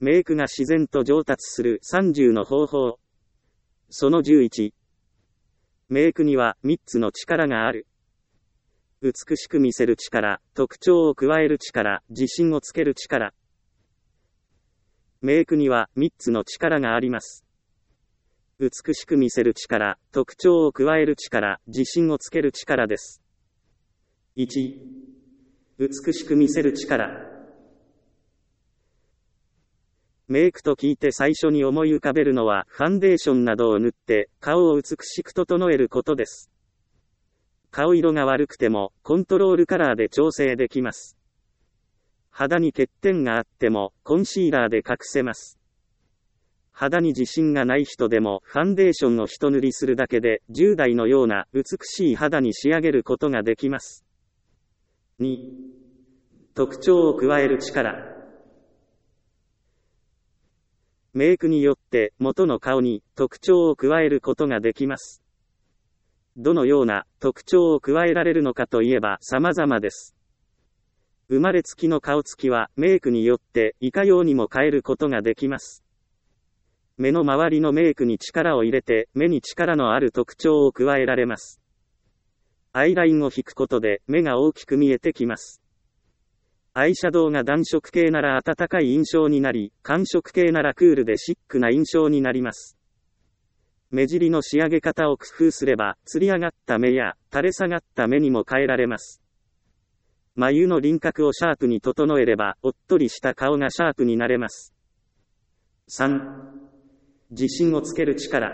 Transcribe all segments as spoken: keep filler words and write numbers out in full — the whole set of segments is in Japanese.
メイクが自然と上達するさんじゅうの方法。そのじゅういち。メイクにはみっつの力がある。美しく見せる力、特徴を加える力、自信をつける力。メイクにはみっつの力があります。美しく見せる力、特徴を加える力、自信をつける力です。いち. 美しく見せる力。メイクと聞いて最初に思い浮かべるのはファンデーションなどを塗って顔を美しく整えることです。顔色が悪くてもコントロールカラーで調整できます。肌に欠点があってもコンシーラーで隠せます。肌に自信がない人でもファンデーションを一塗りするだけで従来のような美しい肌に仕上げることができます。に. 特徴を加える力。メイクによって元の顔に特徴を加えることができます。どのような特徴を加えられるのかといえば様々です。生まれつきの顔つきはメイクによっていかようにも変えることができます。目の周りのメイクに力を入れて目に力のある特徴を加えられます。アイラインを引くことで目が大きく見えてきます。アイシャドウが暖色系なら暖かい印象になり、寒色系ならクールでシックな印象になります。目尻の仕上げ方を工夫すれば、つり上がった目や垂れ下がった目にも変えられます。眉の輪郭をシャープに整えれば、おっとりした顔がシャープになれます。さん. 自信をつける力。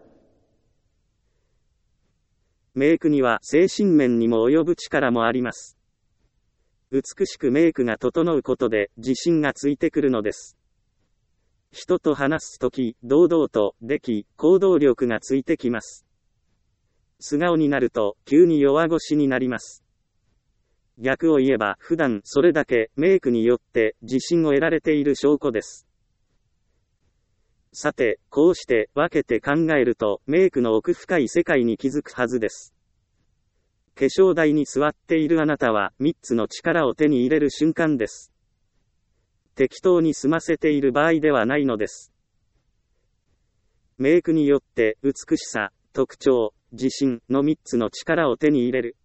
メイクには精神面にも及ぶ力もあります。美しくメイクが整うことで自信がついてくるのです。人と話すとき、堂々とでき、行動力がついてきます。素顔になると、急に弱腰になります。逆を言えば、普段それだけメイクによって自信を得られている証拠です。さて、こうして分けて考えると、メイクの奥深い世界に気づくはずです。化粧台に座っているあなたは、みっつの力を手に入れる瞬間です。適当に済ませている場合ではないのです。メイクによって美しさ、特徴、自信のみっつの力を手に入れる。